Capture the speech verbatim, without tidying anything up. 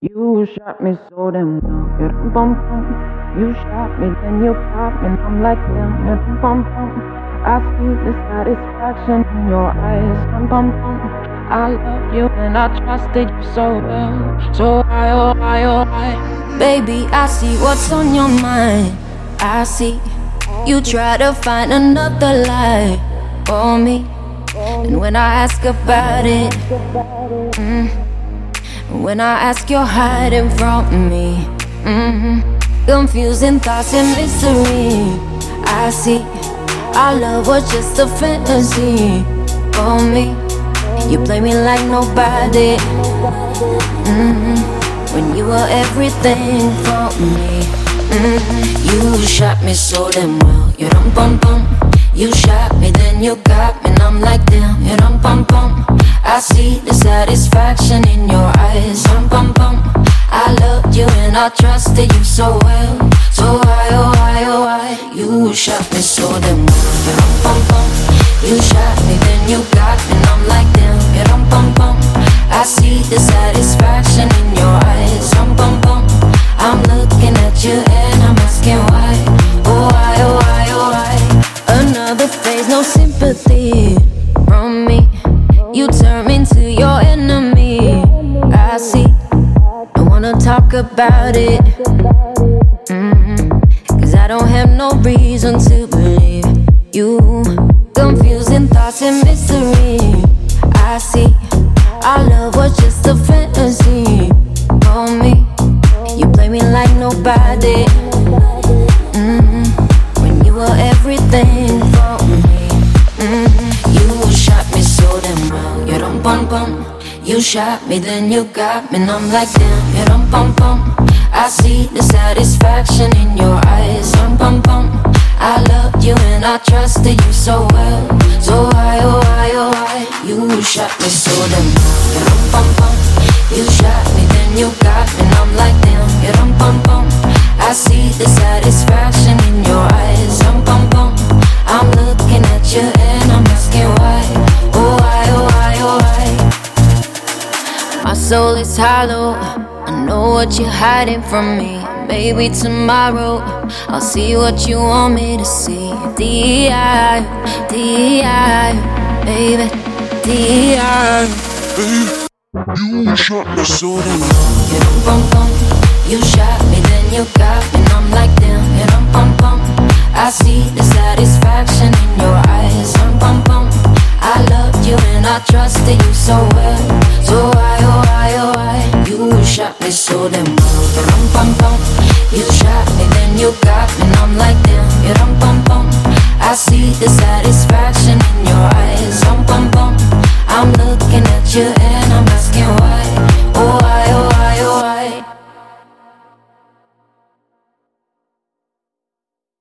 You shot me so damn well. Yeah, bum bum. You shot me, then you popped me, and I'm like damn. Yeah, bum bum. I see the satisfaction in your eyes. Bum bum bum. I love you and I trusted you so well. So I, oh I, oh I. Baby, I see what's on your mind. I see you try to find another lie for me. And when I ask about it, mm, when I ask, you're hiding from me. mm-hmm. Confusing thoughts and mystery. I see our love was just a fantasy for me. You play me like nobody. mm-hmm. When you were everything for me. mm-hmm. You shot me so damn well. You dum bum bum. You shot me, then you got me, and I'm like damn. You dum bum bum. I see the satisfaction in your eyes. Dum bum bum. I loved you and I trusted you so well. So why, oh why, oh why? You shot me so damn well. You dum bum bum. You shot me, then you got me, and I'm like damn. You dum bum bum. I see the satisfaction in your eyes. Dum bum bum. I'm looking at you and I'm asking why. Oh why, oh why, oh why? Another phase, no sympathy from me. You turn me into your enemy. I see. Don't wanna talk about it. mm-hmm. Cause I don't have no reason to believe you. Confusing thoughts and mystery. I see. Our love was just a fantasy for me. You play me like nobody. mm-hmm. When you were everything for me. mm-hmm. You shot me so damn well. You dum bum bum. You shot me, then you got me, and I'm like damn. You dum bum bum. I see the satisfaction in your eyes. Dum bum bum. I loved you and I trusted you so well. So why, oh why, oh why? You shot me so damn well. You dum bum bum. You shot me, then you got me, and I'm like damn. You dum bum bum. I see the satisfaction in your eyes. Dum bum bum. I'm looking at you and I'm asking why. Oh why, oh why, oh why? My soul is hollow. I know what you're hiding from me. Maybe tomorrow I'll see what you want me to see. D I, D I, baby, D I. You shot me so damn well. You dum bum bum. You shot me, then you got me, and I'm like damn. You dum bum bum. I see the satisfaction in your eyes. Dum bum bum. I loved you and I trusted you so well. So why, oh why, oh why? You shot me so damn well. You dum bum bum. You shot me, then you got me, and I'm like damn. You dum bum bum. I see the satisfaction in your eyes.